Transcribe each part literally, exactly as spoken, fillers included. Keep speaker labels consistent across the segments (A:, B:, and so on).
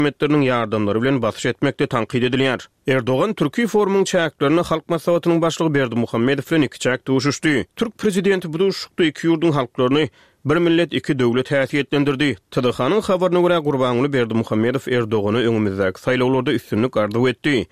A: hükümetlerinin yardımları bilen basyş etmekde tankid edilýär. Erdoğan Türkiye forumunun çäklerini Halk Maslahatynyň başlygy Berdimuhammedow bilen iki çäk duşuşdy. Türk prezidenti bu duşuşykda iki ýurdun halklaryny bir millet iki döwlet häsiýetlendirdi. T D H-nyň habaryna görä Gurbanuly Berdimuhammedow Erdoğany öňümizdäki saýlawlarda üstünlük ardy etdi.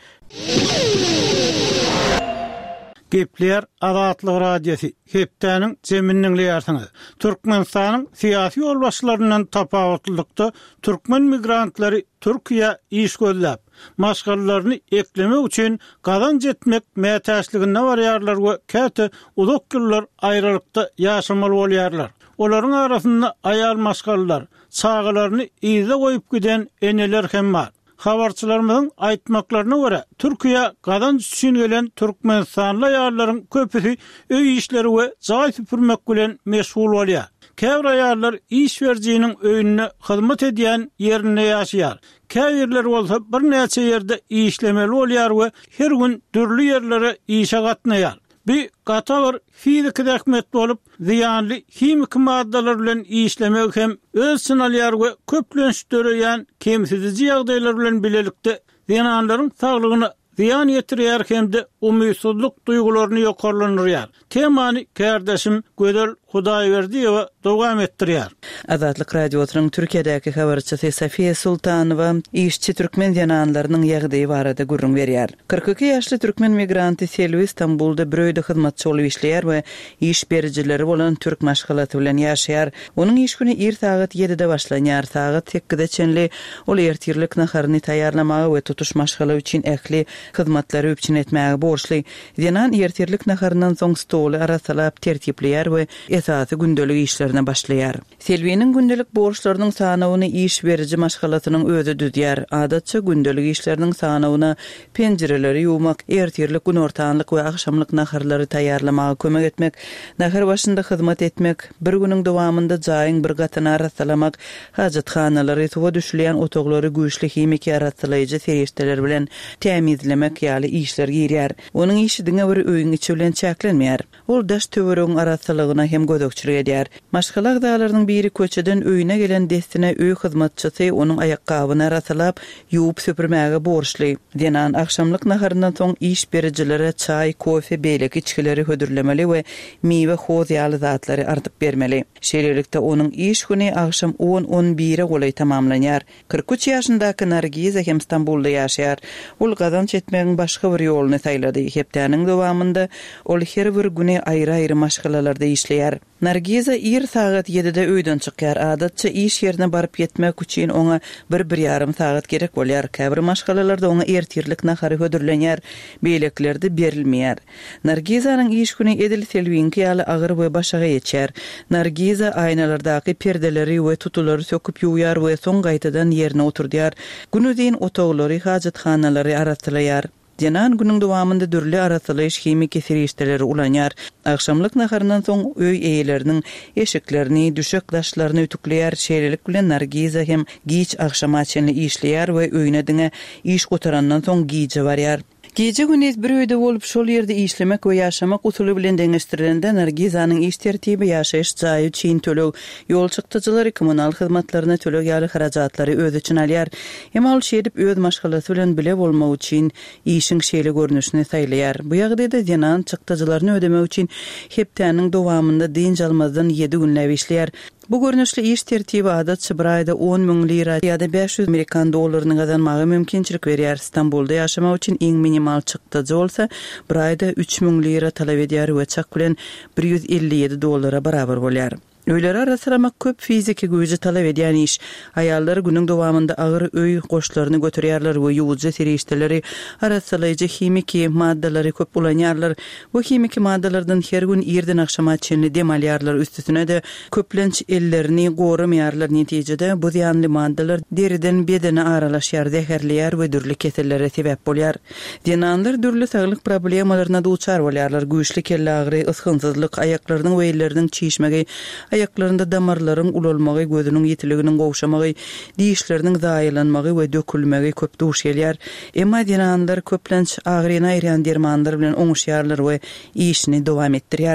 B: Gepler Azatlyk radiosi hepdäniň zeminniňli ýarsyňy. Türkmenistanyň syýasy ýolbaşçylaryndan tapawutlykda türkmen migrantlary Türkiýe iş gözläp, maşgallaryny eklemek üçin gazanç etmek mätäçligine barýarlar we käte uzak ýyllar aýrylykda ýaşamaly bolýarlar. Olaryň arasynda aýal maşgallar, çağalaryny iýde goýup giden eneler hem bar. Habarçylarymyň aýtmaklaryna görä, Türkiýe gazanç üçin gelen Türkmenistanly aýallaryň köpüsi öý işleri we jaý süpürmek bilen meşgul bolýar. Käbir aýallar iş berjiginiň öýüne hyzmat edýän ýerine ýaşaýar. Käbirler bolsa bir näçe ýerde işlemeli bolýar we her gün dürli ýerlere işe gatnaýar. Bir gatalar fizik rahmet bolup ziyanlı kimik maddalar bilen işlemek hem öz sınalýar we köplenşdirýän kemsizici ýagdaýlar bilen bilelikde ziyanlaryň saglygyna ziyan ýetirýär hemde umydsuzlyk duýgularyny ýokarlanýar. Temany kardeşim Gödel Hudaýberdiýewa dowam etdirýär.
C: Azatlyk radiosynyň Türkiýedäki habarçysy Safiye Sultanowa işçi türkmen ýananlarynyň ýagdaýy barada gurrun berýär. kırk iki ýaşly türkmen migranty Selvi Istanbulda bröýde hyzmatçy bolup işleýär we iş berjileri bolan türk maşgalaty bilen ýaşaýar. Onuň iş güni er saat ýedide başlanýar, saat sekizde çenli ol ertirlik naharyny taýýarlamagy we tutuş maşgala üçin ähli hyzmatlary üçin etmäge borçly. Ýanan ertirlik naharyndan soň stoly arasalap tertipleýär we esasy gündelik işlerine başlaýar. Selvi'nin gündelik borçlarynyň sanawyny iş beriji maşgalatynyň özü düzýär. Adatça gündelik işleriniň sanawyna penjireleri ýuwmak, ertirlik gün ortanlyk we akşamlyk naharlary taýýarlamagy kömek etmek, nahar başynda hyzmat etmek, bir günüň dowamında jaýyň bir gatyny arasalamak, hajatxanalary, suwa düşülýän otaklary güýçli himik arasalaýjy serişdeler bilen temizlemek ýaly işler girýär. Onuň işi diňe bir öýüň içi bilen çäklenmeýär. Ol daş töwerüň arasalagyna hem gödökçilik edýär. Maşgalak dağlarynyň biri köçeden öýüne gelen destine öý hyzmatçysy onuň aýakkabyny arasalap ýuwup süpürmäge borçly. Denan akşamlyk naharyndan soň iş berijilere çay, kofe, beýlek içkileri hödürlemeli we miwe hoz ýaly zatlary artyp bermeli. Şeýlelikde onuň iş güni akşam on on bire golaý tamamlanýar. kırk üç ýaşyndaky Nargiza hem Istanbulda ýaşaýar. Ol gazanç etmegiň başga bir ýoluny taýlady. Hepdäniň dowamında ol her bir güni aýry-aýry maşgalalarda işleýär. Nargiza er saat ýedide öýden çykýar. Adatça iş ýerine baryp ýetmek üçin oňa bir bir ýarym saat gerek bolýar. Käbir maşgalalarda oňa ertirlik nahary hödürlenýär, beýlekleri berilmeýär. Nargizanyň iş güni edil selwinki ýaly agyr we başaga ýetýär. Nargiza aýnalardaky perdeleri we tutulary söküp ýuwýar we soň gaýtadan ýerine oturdýar. Günüdiň otaklary, hajatxanalary arasalaýar. Denan günüň dowamında dürli arasalaýyş himik serişdeleri ulanýar. Akşamlyk naharyndan soň öý eýeleriniň eşiklerini, düşek daşlaryny ütükleýär. Şeýlelik bilen Nargiza hem giç akşama çenli işleýär we öýüne diňe iş gotarandan soň giýje barýar. Gece gündüz bir öýde bolup şol ýerde işlemek we ýaşamak usuly bilen deňeşdirilende Nargizanyň iş tertibi ýaşaýyş jaýy üçin töleg, ýol çykdyjylary kommunal hyzmatlaryna töleg ýaly harajatlary öz üçin alýar. Hem ol şeýdip öz maşgalasy bilen bile bolmak üçin işiň şeýle görnüşini saýlaýar. Bu ýagdaýda denan çykdyjylaryny ödemek üçin hepdäniň dowamında diňç almazdan ýedi günläp işleýär. Bu görnüşli iş tertibi adatça bir ayda on min lira ýa-da beş yüz Amerikan dollaryny gazanmagy mümkinçilik berýär. Istanbulda ýaşamak üçin iň minimal çykdyjy bolsa bir ayda üç min lira talap edýär we çak bilen bir yüz elli ýedi dollara barabar bolýar. Öýleri arasalamak köp fiziki güýje talap edýän iş. Aýallar günüň dowamında agyr öý goşlaryny götürýärler we ýuwjy serişdeleri arasalaýjy himiki maddalary köp ulanýarlar. Bu himiki maddalardan her gün ýerden akşama çenli dem alýarlar. Üstüne de köplenç ellerini goramaýarlar. Netijede bu ýanly maddalar deriden bedene aralaşýar, zäherleýär we dürli kesellere sebäp bolýar. Denanlar dürli saglyk problemalaryna duçar bolýarlar. Güýçli kelle agry, ysgynsyzlyk, aýaklarynyň we elleriniň çiýişmegi, ayaklarında damarların ulalmagy, gözünün ýetiliginiň gowşamagy, dişleriniň zaýylanmagy we dökülmegi köp duş gelýär. Emma denanlar köplenç agryna ýaran dermanlar bilen oňuşýarlar we işini dowam etdirýärler.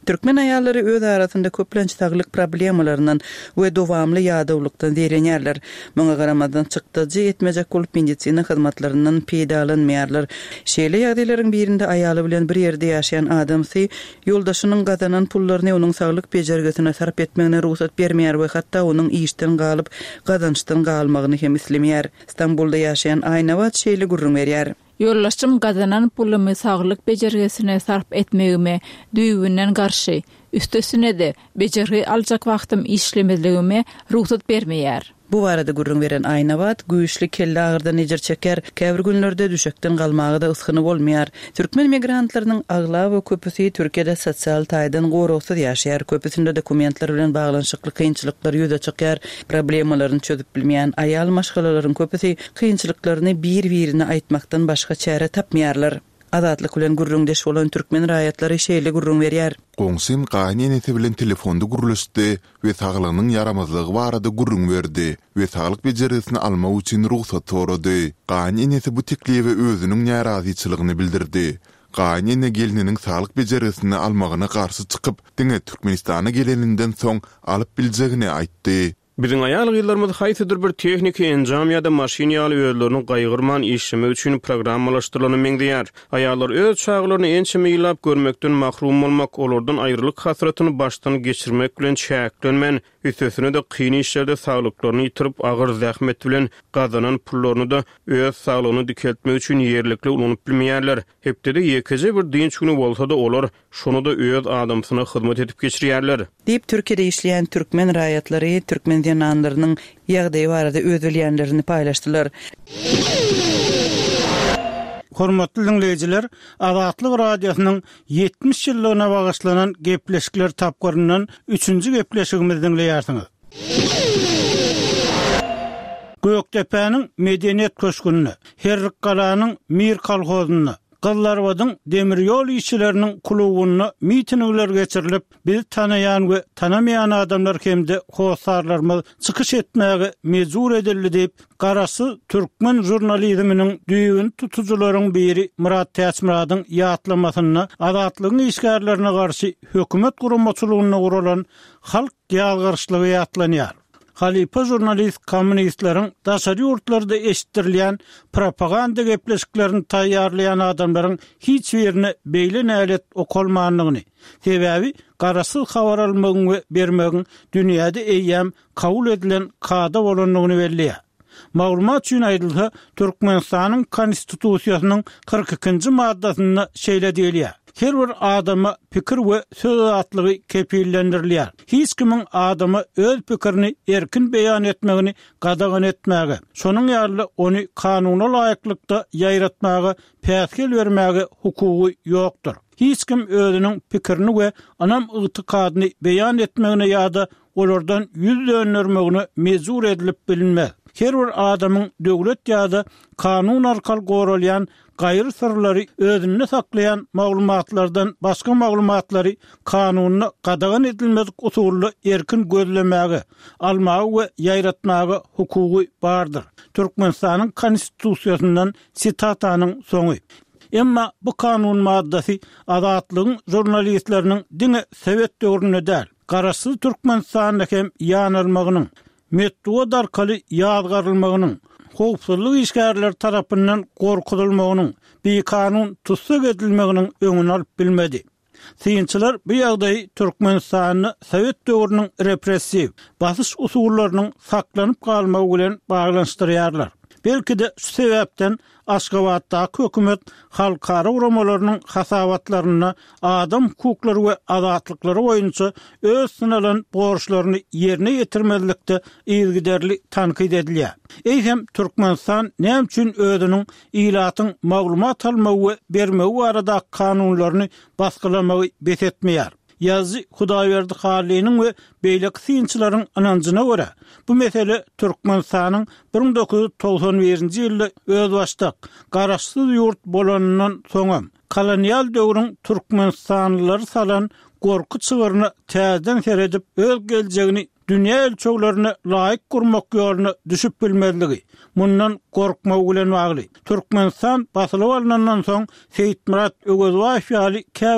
C: Türkmen ayalları öz arasında köplençtaglyk problemlarından we dowamly ýadawlykdan derenýärler. Muňa garamadan çykdyjy etmejek bolup medisina hyzmatlarynyň peýdalanmaýarlar. Şeýle ýagdaýlaryň birinde aýaly bilen bir ýerde ýaşaýan adamsy ýoldaşynyň gazanan pullaryny onuň saglyk bejergesine sarp etmegine ruhsat bermeýär we hatda onuň işden galyp gazançdan galmagyny hem islemeýär. İstanbulda ýaşaýan Aynawat şeýle gurrun berýär.
D: Yollaşım gazanan pulumy saglyk bejergesine sarp etmegime düýbünden garşy. Üstesine de bejergi aljak wagtym işlemezligime ruhsat bermeýär.
C: Bu barada gurrun veren Aynawat güýçli kelle agyrdan ejer çeker, käbir günlerde düşekden galmagy da yskyny bolmaýar. Türkmen migrantlarynyň agla we köpüsi Türkiýede sosial taýdan gorugsyz ýaşaýar. Köpüsinde dokumentler bilen baglanşykly kynçylyklar ýüze çykýar. Problemlaryny çözüp bilmeýän aýal maşgalalaryň köpüsi kynçylyklaryny bir-birine aýtmakdan başga çäre tapmaýarlar. Azatlyk bilen gurrundeş bolan türkmen raýatlary şeýle gurrun berýär.
E: Goňsym gaýnyneti bilen telefonda guruluşdy we saglygynyň yaramazlygy barada gurrun berdi we saglyk bejergesini almak üçin ruhsat sorady. Gaýnyneti bu tekliwe özüniň narazyçylygyny bildirdi. Gaýnyne gelininiň saglyk bejergesini almagyna garşy çykyp, diňe Türkmenistana geleninden soň alyp biljegini aýtdy.
A: Bizim ayal yıllarımız haysidir bir texniki enjam ýa-da maşina ýaly özlerini gaýgyrman işleme üçin programmalaşdyrylany meňdeýär. Ayallar öz çaglaryny ençe ýylap görmekden mahrum bolmak, olardan aýrylyk hasratyny başdan geçirmek bilen çäklenmen, üstesine de kyn işlerde saglyklaryny ýitirip agyr zähmet bilen gazanan pullaryny da öz saglygyny dikeltmek üçin ýerlikli ulanyp bilmeýärler. Hepde de ýekece bir dinç güni bolsa da olar şonu da öz adamsyna hyzmat edip geçirýärler.
C: Diýip Türkiýede işleýän türkmen raýatlary türkmen ýananlarynyň ýagdaýy barada öz bilýänlerini paýlaşdylar.
B: Hormatly dinleýijiler, Azatlyk radiosynyň ýetmiş ýyllygyna bagyşlanan gepleşikler tapgaryndan üçünji gepleşigimizi dinleýärsiňiz. Göktepe'niň medeniýet köşkünini, Herrik Galanyň Mir kolhozyny, Gyllarwadyň demir ýol işçileriniň klubuny mitingler geçirilip, biz tanaýan we tanamaýan adamlar hemde howsarlarymyz çykyş etmäge mejbur edildi diýip garasy türkmen jurnalizminiň düýün tutucularyň biri Murat Täsmiradyň ýatlamasyny azatlygyň işgärlerine garşy hökümet guramaçylygyna guralan halk ýalgyrçylygy ýatlanýar. Halipa jurnalist kommunistlerin daşary ýurtlarda eşitdirilýän propaganda gepleşiklerini taýýarlayan adamlaryň hiç birini beýle nälet okolmanlygyny, sebäbi garasyz habar almagyň we bermegiň dünýäde eýýäm kabul edilen kada bolanlygyny belliýär. Maglumat üçin aýdylsa, Türkmenistanyň konstitusiýasynyň kırk ikinji maddasyna şeýle diýilýär. Her bir adama pikir we söz azatlygy kepillendirilýär. Hiç kimiň adama öz pikirini erkin beýan etmegini gadagan etmäge, şonuň ýaly ony kanuny laýyklykda ýaýratmaga, päsgel bermäge hukugy ýokdur. Hiç kim özüniň pikirini we anam ygtykadyny beýan etmegine ýa-da olardan ýüz döndürmegine mejbur edilip bilinmez. Her bir adamyň döwlet ýa-da kanun arkaly goralýan gaýry sırlary özünde saklayan maglumatlardan başga maglumatlary kanunyny gadagan edilmedik usully erkin gözlemäge, almagy we ýaýratmagy hukugy bardyr. Türkmenistanyň konstitusiýasyndan sitataanyň soňy. Emma bu kanun maddasy azatlygyň jurnalistleriniň diňe Sowet döwründe däl, garasyz Türkmenistanda hem ýanylmagynyň, metduwa arkaly ýazgarylmagynyň, howpsuzlyk işgärleri tarapyndan gorkutulmagynyň, bir kanun tutsak edilmeginiň öňüni alyp bilmedi. Synçylar bu ýagdaýy Türkmenistanyň Sowet döwrüniň repressiw basyş usullarynyň saklanyp galmagy bilen baglanşdyrýarlar. Belki de şu sebäpden Aşgabatdaky hökümet halkara uramalarynyň hasawatlaryna adam hukuklary we azatlykları boýunça öz synalan borçlaryny ýerine ýetirmezlikde ýylgyderli tankyd edilýär. Eýsem Türkmenistan näme üçin özüniň ilatyň maglumat almagy we bermegi barada kanunlaryny baskylamagy besetmeýär? Yazı Hudaýberdi Halynyň we beýlek synçylaryň ananjyna görä, bu mesele Türkmenistanyň bir ming dokuz ýüz togson birinji ýylda öz başdak garaşsyz ýurt bolanyndan soňam kolonial döwrüň Türkmenistanlylary salan gorku çygyryny täzeden seredip öz geljegini dünýä ölçeglerine laýyk gurmak ýolyny düşüp bilmezligi, mundan gorkmak bilen bagly. Türkmenistan basylyp alynandan soň Seyit Murat Ögözbaýew ýaly käbir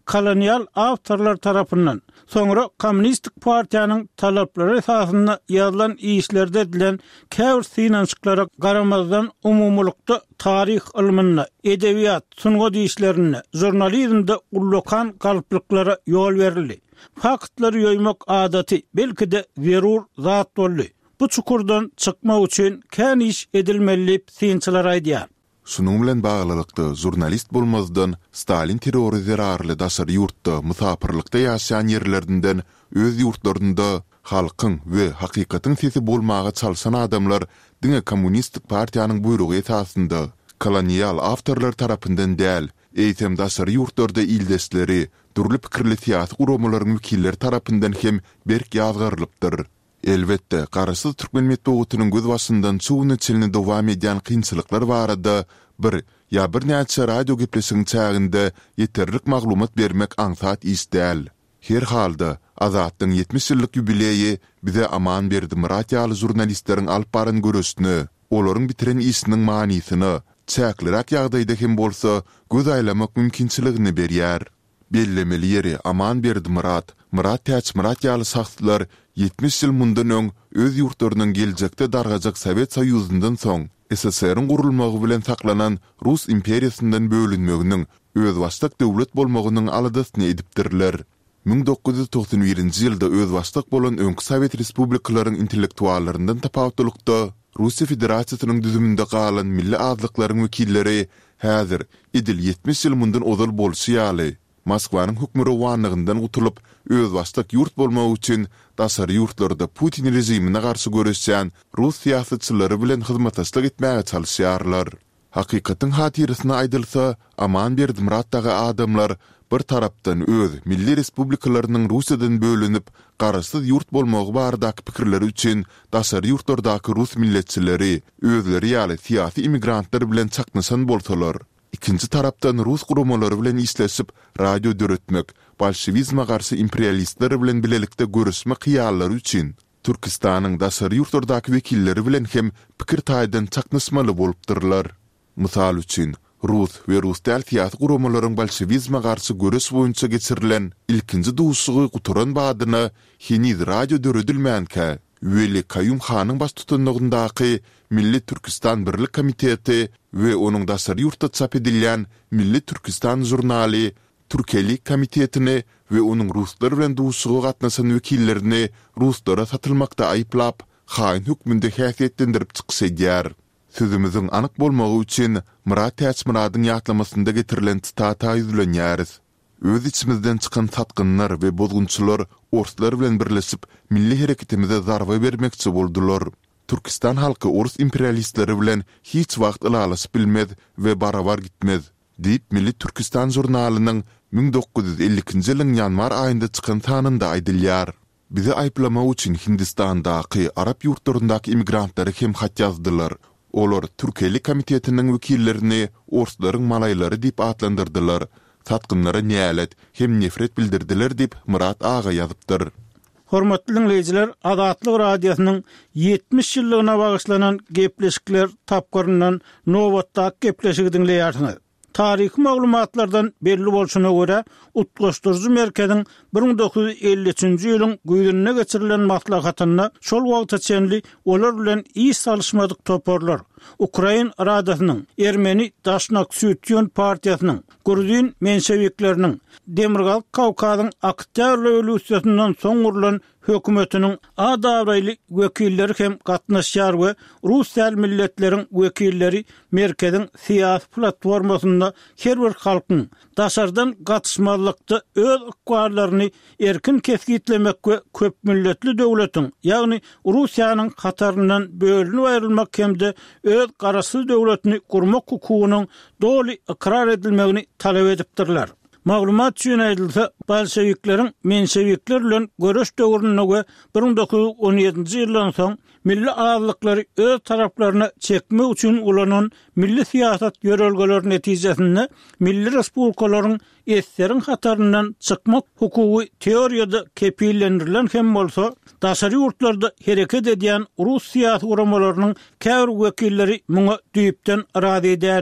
B: kolonyal awtorlar tarapyndan, soňra Kommunistik partiýanyň talaplary esasynda ýazylan işlerde edilen käwr synançyklara garamazdan umumlukda tarih ilmine, edebiýat, sungat işlerine, jurnalizmde ullokan galyplyklara ýol berildi. Faktlary ýoýmak adaty belki de zerur zat boldy. Bu çukurdan çykmak üçin kän iş edilmeli synçylar aýdýar.
E: Şunun bilen baglykda jurnalist bolmazdan Stalin terrori zerarly daşary ýurtda musapirlikde ýaşaýan ýerlerinden öz ýurtlarynda halkyň we hakykatyň sesi bolmaga çalşan adamlar diňe Kommunistik partiýanyň buyrugy esasynda kolonial awtorlar tarapyndan däl, eýtem daşary ýurtlarda ildesleri, durly pikirli siýasy guramalaryň wekilleri tarapyndan hem berk ýazgyrylypdyr. Elbette, Garasyz Türkmen medeniýetiniň göz başyndan çuwuny çelini dowam edýän kynçylyklar barada bir ýa bir näçe radio gepleşigiň çäginde ýeterlik maglumat bermek aňsat isdäl. Her halda Azatdyň ýetmiş ýyllyk ýubileýi bize aman berdi Murat ýaly jurnalistleriň alyp baran görüşini, olaryň bitiren işiniň manysyny, çäklirak ýagdaýda hem bolsa göz aýlamak mümkinçiligini berýär. Bellemeli ýeri aman berdi Murat, Murat täç Murat ýaly saxtlar ýetmiş ýyl mundan öň öz ýurtlarynyň geljekde dargajak Sowet Soýuzundan soň S S R-iň gurulmagy bilen saklanan Rus imperiýasyndan bölünmeginiň öz başlyk döwlet bolmagynyň aladasyny edipdirler. ming dokuz ýüz toksan birinji ýylda öz başlyk bolan öňkü Sowet respublikalaryň intellektuallaryndan tapawutlykda Russiýa Federasiýasynyň düzüminde galan milli azlyklaryň wekilleri häzir idil ýetmiş ýyl mundan ozal bolşýaly Moskwanyň hukmy rowanlygyndan gutulup öz başlyk ýurt bolmagy üçin daşary ýurtlarda Putin rejimine garşy görüşýän Rus siýasatçylary bilen hyzmatdaşlyk etmäge çalyşýarlar. Hakykatyň hatyrysyna aýdylsa, aman berdi Muratdagy adamlar bir tarapdan öz milli respublikalarynyň Russiýadan bölünip garasyz ýurt bolmagy baradaky pikirleri üçin daşary ýurtlardaky Rus milletçileri özleri ýaly siýasy immigrantlar bilen çaknaşan bolsalar. İkinci tarapdan Rus gurumalary bilen işleşip radio döretmek, bolşewizme garşy imperialistler bilen bilelikde görüşmek hyýallary üçin Türkistanyň daşary ýurtlardaky wekilleri bilen hem pikir taýdan çaknaşmaly bolupdyrlar. Mysal üçin Rus we Rus däl siýasy guramalaryň bolşewizme garşy görüş boýunça geçirilen ilkinji duşugy guturan badyna heniz radio döredilmänkä Veli Kayyum Hanyň baş tutanlygyndaky Milli Türkistan Birlik Komiteti we onuň daşary ýurtda çap edilýän Milli Türkistan jurnaly Türkelik Komitetini we onuň ruslar bilen duşugy gatnaşan wekillerini ruslara satylmakda aýplap, haýyn hükmünde häsiýetlendirip çyksaýar. Sözümizin anyk bolmagy üçin Murat Täçmuradyň ýatlamasynda getirilen stata ýüzlenýäris. Öz içimizden çykan satgynlar we bozgunçylar oruslar bilen birleşip milli hereketimize zarba bermekçi boldular. Türkistan halky orus imperialistleri bilen hiç wagt ılalaşyp bilmez we barabar gitmez, diýip Milli Türkistan jurnalynyň ming dokuz ýüz ellikinji ýylyň ýanwar aýynda çykan tanynda aýdylýar. Bizi aýplamak üçin Hindistandaky, Arap ýurtlaryndaky immigrantlary hem hat ýazdylar. Olar Türkelik Komitetiniň wekillerini oruslaryň malaýlary diýip atlandyrdylar. Tatgynlara nälet hem nefret bildirdiler diýip Murat aga ýazypdyr.
B: Hormatly dinleýijiler, Azatlyk radiosynyň ýetmiş ýyllygyna bagyşlanan gepleşikler tapgaryndan nowatda gepleşigi dinleýärsiňiz. Taryhy maglumatlardan belli bolşuna görä, Utgaşdyrjy merkeziň bir dokuz ýüz elli üçinji ýylyň güýdüne geçirilen maslahatyna şol wagta çenli olar bilen iş salışmadyk toporlar. Ukrain Radasynyň, Ermeni Daşnak Sütýön partiýasynyň, Gruzin menşevikleriniň, Demirgal Kawkazyň Aktýar rewolýusiýasyndan soň gurulan hökümetiniň a dawraýly wekilleri hem gatnaşýar we Rus däl milletleriň wekilleri merkeziň siýasy platformasynda her bir halkyň daşardan gatışmazlykda öz ykbarlaryny erkin kesgitlemek we köp milletli döwletiň, ýagny Russiýanyň hataryndan bölünip aýrylmak hemde öz garasyz döwletini gurmak hukugynyň doly ikrar edilmegini talap edipdirler. Maglumat üçin aýdylsa, bolşewikleriň menşevikler bilen görüş döwrüne we bir dokuz ýüz on ýedinji ýyldan soň milli azlyklary öz taraplaryna çekmek üçin ulanan milli siýasat ýörelgeleri netijesinde milli respublikalaryň eseriň hataryndan çykmak hukugy teoriýada kepillendirilen hem bolsa, daşary ýurtlarda hereket edýän Rus siýasy guramalarynyň käwr wekilleri muňa düýpden razy edýärli.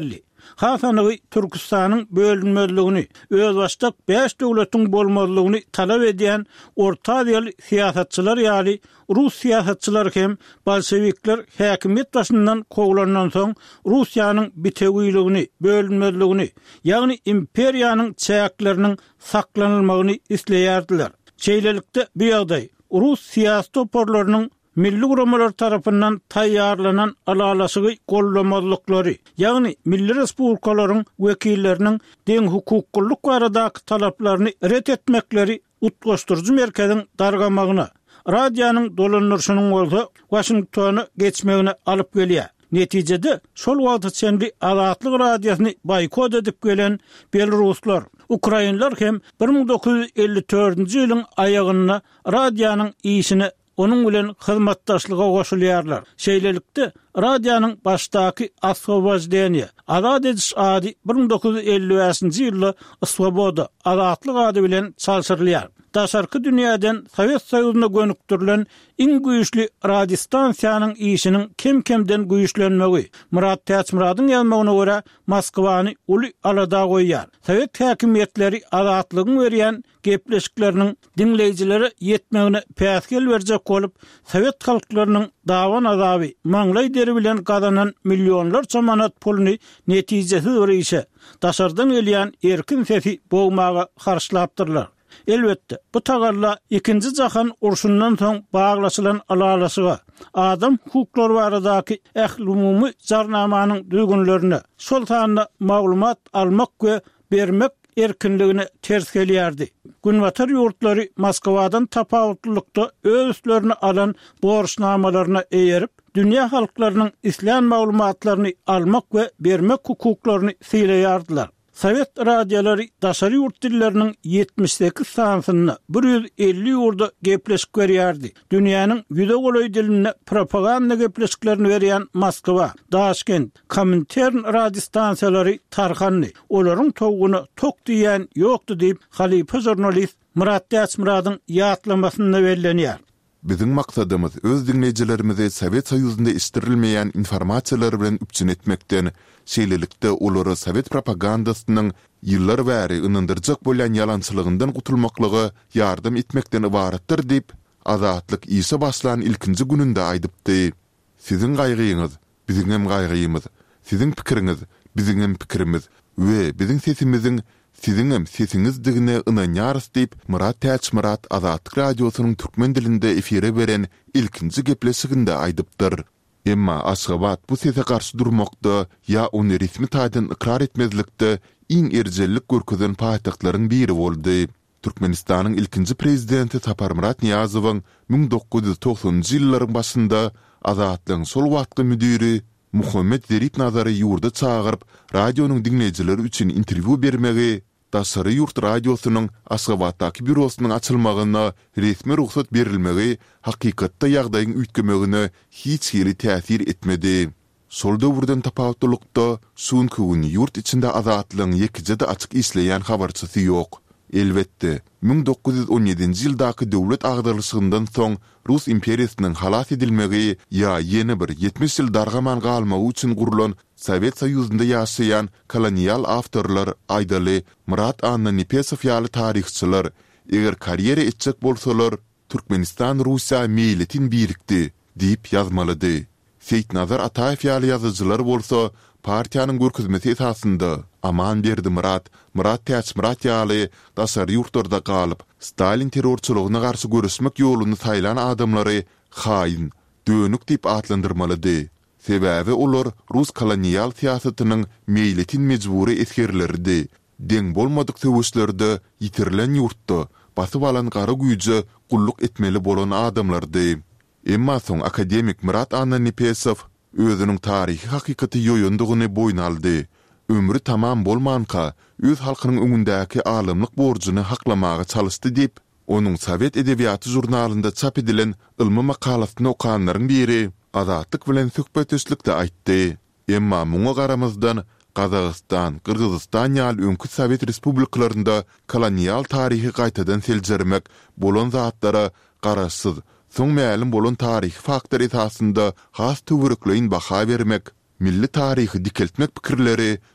B: Hasanygy Türkistanyň bölünmezligini, öz başlyk beş döwletiň bolmazlygyny talap edýän orta ýyl siýasatçylar ýaly Rus siýasatçylary hem bolşewikler häkimet başyndan kowlanan soň Russiýanyň bitegiligini, bölünmezligini, ýagny imperiýanyň çäkleriniň saklanylmagyny isleýärdiler. Şeýlelikde bu ýagdaý Rus siýasat toporlarynyň milli guramalar tarapyndan taýýarlanan alalasy gollamazlyklary, ýagny milli respublikalaryň wekilleriniň deň hukuklyk baradaky talaplaryny ret etmekleri utgaşdyrjy merkeziň dargamagyna, radiýanyň dolanýarynyň bolsa Washingtony geçmegine alyp gelýär. Netijede şol wagtda çenli Azatlyk radiýasyny boykot edip gelen Belaruslar, Ukrainlar hem bir ming dokuz yüz elli dördünji ýylyň aýagyna radiýanyň işini onun bilen hyzmatdaşlyga goşulýarlar. Şeýlelikde radiýanyň başdaky Oswobozdeniýa, azad ediş ady bir ming dokuz yüz elli beşinji ýylda Svoboda, azatlyk ady bilen çalşyrylýar. Daşarky dünýäden Sowet Soýuzyna gönükdirilen iň güýçli radiostansiýanyň işiniň kem-kemden güýçlenmegi Murat Täçmuradyň ýazmagyna görä Moskwany uly alada goýýar. Sowet häkimetleri azatlygyň berýän gepleşikleriniň dinleýijilere ýetmegine päsgel berjek bolup, Sowet halklarynyň dawan azaby, maňlay deri bilen gazanan millionlarça manat puluny netijesiz berýişe, daşardan gelýän erkin sesi bogmaga garşylapdyrlar. Elbette bu tagalla ikinji jahan urşundan soň baglaşylan alalasıga, adam hukuklary baradaky ählumumy jarnamanyň düýgünlerine, şol taýda maglumat almak we bermek erkinligine ters gelýärdi. Günwatar ýurtlary Moskwadan tapawutlykda öz üstlerine alan borçnamalaryna eýerip, dünýä halklarynyň islam maglumatlaryny almak we bermek hukuklaryny sylaýardylar. Sowet radiýalary daşary ýurt dilleriniň ýetmiş sekiz sanatyny bir yüz elli ýurda gepleşik berýärdi. Dünýäniň ýüze goly diline propaganda gepleşiklerini berýän Moskwa, Daşkent, Komintern radiostansiýalary tarhandy. Olaryň toguny tok diýen ýokdy diýip halipa jurnalist Murat Täçmuradyň ýatlamasyna bellenýär.
E: Bizim maksadımız öz dinleyijilerimizi Sowet Soýuzynda istirilmeýän informasiýalar bilen üpçün etmekden, şeýlelikde olary Sowet propagandasynyň ýyllar bäri ynandyrjak bolýan ýalançylygyndan gutulmaklygy ýardam etmekden ibaratdyr diýip Azatlyk işe başlan ilkinji gününde aýdypdy. Siziň gaýgyňyz biziň hem gaýgymyz, siziň pikiriňiz biziň hem pikirimiz we biziň sesimiziň siziň hem sesiňizdigine ynanýarys diýip Murat Täçmurat Azatlyk radiosynyň türkmen dilinde efire beren ilkinji gepleşiginde aýdypdyr. Emma Aşgabat bu sese garşy durmakda ýa ony resmi taýdan ikrar etmezlikde iň erjellik görkezen paýtagtlaryň biri boldy. Türkmenistanyň ilkinji prezidenti Sapar Murat Niýazowyň ming dokuz yüz toksonjy ýyllaryň başynda Azatlygyň şol wagtky müdiri Muhammed Zerip Nazary ýurda çağırıp radionyň dinleýijileri üçin interwiu bermegi, Daşary ýurt radiosynyň Aşgabatdaky bürosynyň açylmagyna resmi ruhsat berilmegi hakykatda ýagdaýyň üýtgemegine hiç hili täsir etmedi. Şol döwürden tapawutlykda suňky gün ýurt içinde azatlygyň ýekijede açyk işleýän habarçysy ýok. Elbette, ming dokuz yüz on ýedinji ýyldaky döwlet agdarlysyndan soň Rus imperiýasynyň halas edilmegi ýa ýene bir ýetmiş ýyl dargaman galmagy üçin gurulan Sowet Soýuzynda ýaşaýan kolonial awtorlar aýdaly Murat Anna Nepesow ýaly taryhçylar eger karýera etjek bolsalar Türkmenistan Russiýa meýletin birikdi diýip ýazmalydy. Seyitnazar Ataýew ýaly ýazyjylar bolsa partiýanyň görkezmesi esasında Aman berdi Murat, Murat Täçmurat ýaly daşary ýurtlarda galyp Stalin terrorçylygyna garşy görüşmek ýoluny saýlan adamlary haýyn, dönük diýip atlandyrmalydy. Sebäbi olar Rus kolonial siýasatynyň meýletin mejburi eskerlerdi. Deň bolmadyk söwüşlerde ýitirilen ýurtda basyp alan gara güýje gulluk etmeli bolan adamlardy. Emma soň akademik Murat Anna Nepesow özüniň taryhy hakykaty ýoýundygyny boýna aldy. Ömrü tamam bolmanka öz halkynyň öňündäki alymlyk borjuny haklamaga çalışdy diýip, onuň Sowet edebiýaty jurnalynda çap edilen ilmi makalasyny okanlaryň biri Azatlyk bilen söhbetleşlikde aýtdy. Emma muňa garamazdan Kazakistan, Kırgızistan ýaly öňkü Sowet respublikalarynda kolonial taryhy gaýtadan seljermek bolan zatlara garaşsyz, soň mälim bolan taryhy faktor esasında has töwerekleýin baha bermek, milli taryhy dikeltmek pikirleri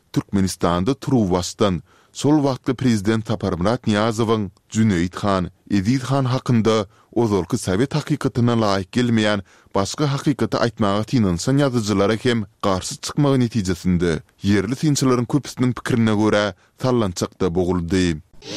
E: Türkmenistanda turubastan sol wagtly prezident Saparmurat Niyazowyň Cüneyt Han, Edil Han hakynda ozorky Sowet hakykatyna laýyk gelmeýän başga hakykaty aýtmaga tinansan ýazyjylara hem garşy çykmagy netijesinde yerli tinçilerin köpüsiniň pikirine görä sallançakda boguldy.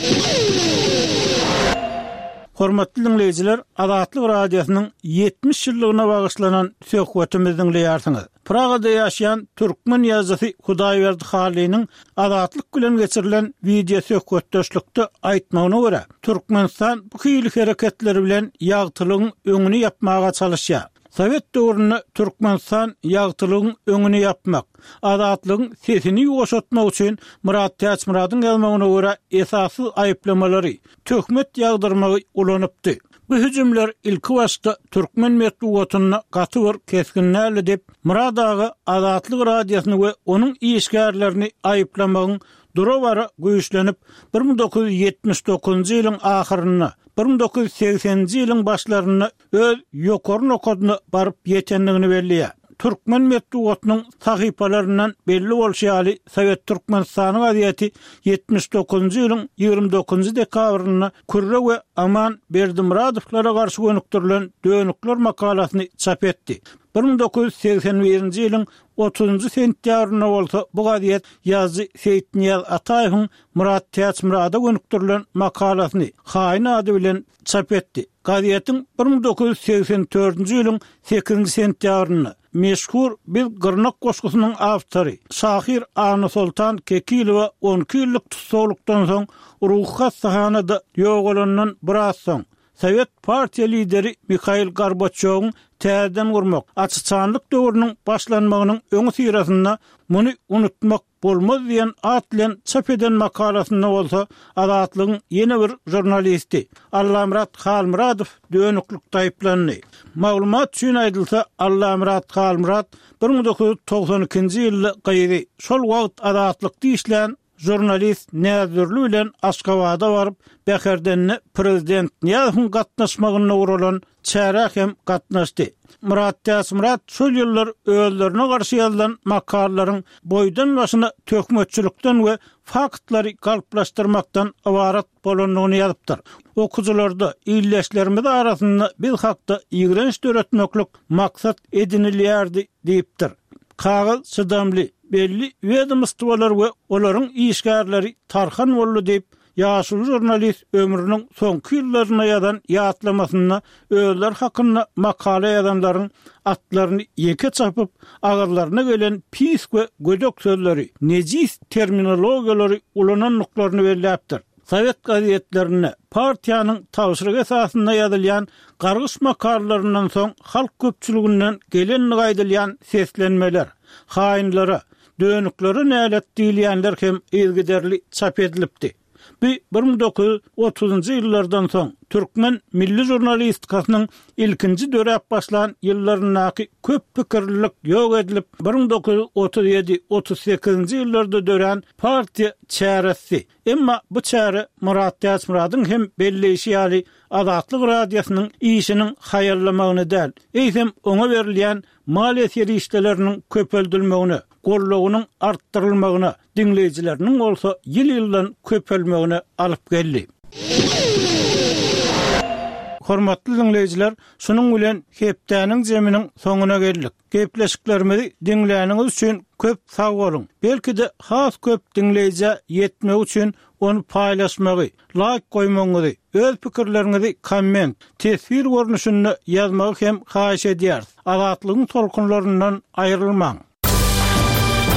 B: Hormatly dinleyijiler, Azatlyk radiosynyň yetmiş ýyllygyna bagyşlanan söhbetimizi dinleýärsiňiz. Pragada ýaşaýan türkmen ýazgysy Hudaýberdi Halynyň azatlyk bilen geçirilen video söhbetdeşlikde aýtmagyna görä, Türkmenistan bu hyly hereketleri bilen ýagtylygyň öňüni ýapmaga çalışýar. Sowet döwründe Türkmenistan ýagtylygyň öňüni ýapmak, azatlygyň sesini ýoşatmak üçin Murat Täçmuradyň ýazmagyna görä esasy aýyplamalary, töhmet ýagdyrmagy ulanypdy. Bu hüjümler ilki başta Türkmen medeniýetyne gaty bir keskinlikle dep Murat ağa Azatlyk radiosyny we onuň işgärlerini aýyplamagyň durabara güýçlenip bir ming dokuz yüz ýetmiş dokuzunjy ýylyň ahyryna bir ming dokuz yüz seksenji ýylyň başlaryna öz ýokaryn okadyna baryp ýetenligini belliýär. Türkmen medeniýetynyň sahypalaryndan belli bolşaly Sowet Türkmenistanyň waziyeti ýetmiş dokuzunjy ýylyň ýygrimi dokuzunjy dekabryna Kürre we Aman Berdimuradowlara garşy gönükdirilen dönükler makalasyny çap etdi. bir ming dokuz yüz seksen birinji ýylyň otuzunjy sentýabryna bolsa bu gaziýet ýazgy Seyitniyaz Ataýewiň Murat Täçmurada gönükdirilen makalasyny haýyn ady bilen çap etdi. Gaziýetiň bir ming dokuz yüz seksen dördünjy ýylyň sekizinji sentýabryna meşhur bir gyrnak goşgusynyň awtory Şahir Ana Sultan Kekilowa on iki ýyllyk tutsaglykdan soň ruhat sahanada ýogolanan biraz soň Sowet partiýa lideri Mikhail Gorbaçowyň täzeden gurmak, açyçanlyk döwrüniň başlanmagynyň öňü syrasynda muny unutmak bolmaz diýen at bilen çap eden makalasyna bolsa Azatlygyň ýene bir jurnalisti Allamrat Halmuradow dönüklükde aýyplandy. Maglumat üçin aýdylsa Allamrat Halmurat bir ming dokuz yüz togson ikinji ýylda gaýry şol wagt Azatlyk diýilen jurnalist näzirli bilen Aşgabatda baryp Beherdenni prezident Niyazowyň gatnaşmagyna uğralan çäre hem gatnaşdy. Murat Täçmurat şol ýyllar özlerine garşy ýazylan makalalaryň boýdan başyna tökmetçilikden we faktlary galplaşdyrmakdan awarat bolanlygyny ýazypdyr. Okuwçylarda illeşlerimiz arasynda bir hakda ýigrenç döretmeklik maksat edinilýärdi diýipdir. Kagıl çydamly belli wedmostwalar we olaryň işgärleri tarhan boldy diýip ýaşuly jurnalist ömrüniň soňky ýyllaryna ýazan ýatlamasyna özler hakynda makala ýazanlaryň atlaryny ýeke çapyp agyrlaryna gelen pis we gödök sözleri, nejis terminologiýalary ulananlyklaryny belläpdir. Sowet gazetlerine partiýanyň tawşyrygy esasynda ýazylýan gargyş makalalaryndan soň halk köpçüliginden gelen gaýdylýan seslenmeler, haýynlara, dönüklere nälet diýilýänler hem ilgiderli çap edilipdi. Bir ming dokuz yüz otuzunjy ýyllardan soň Türkmen milli jurnalistikasynyň ilkinji döräp başlan ýyllarynaky köp pikirlilik ýok edilip bir ming dokuz yüz otuz ýedi otuz sekizinji ýyllarda dören partiýa çäresi. Emma bu çäre Murat Täçmuradyň hem belleşi ýaly Azatlyk radiosynyň işiniň haýallamagyny däl, eýsem oňa berilýän maliýet işleriniň köpeldilmegini, gollagynyň artdyrylmagyna, dinleýijileriniň bolsa ýyl-ýyldan köpelmegine alyp geldi. Hormatly dinleyijiler, şunuň bilen hepdäniň jeminiň soňuna geldik. Gepleşiklerimizi dinläniňiz üçin köp sag bolun. Belki de has köp dinleýije ýetmek üçin onu paýlaşmagy, like goýmagy, öz pikirlerinizi komment, tesir görnüşinde ýazmagy hem haýyş edýär. Azatlygyň tolkunlaryndan aýrylmaň.